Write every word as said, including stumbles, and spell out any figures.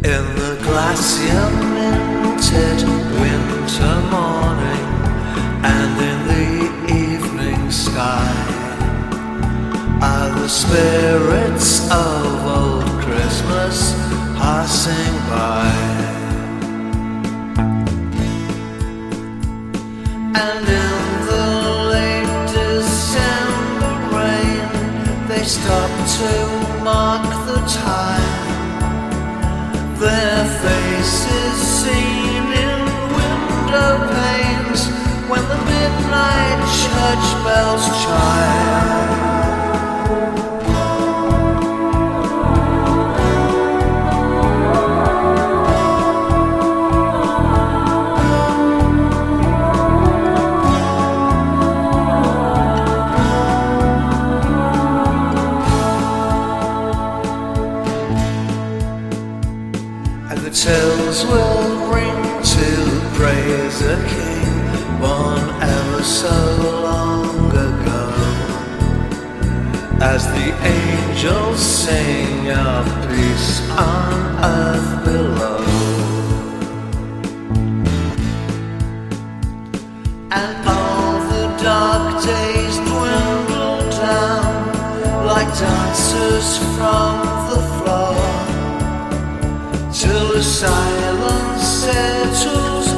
In the glacier minted winter morning, and in the evening sky are the spirits of old Christmas passing by. And in the late December rain, they stop to mark the time. Their faces seen in window panes when the midnight church bells chime. And the bells will ring to praise a king born ever so long ago, as the angels sing of peace on earth below. And all the dark days dwindle down like dancers from the floor, till the silence settles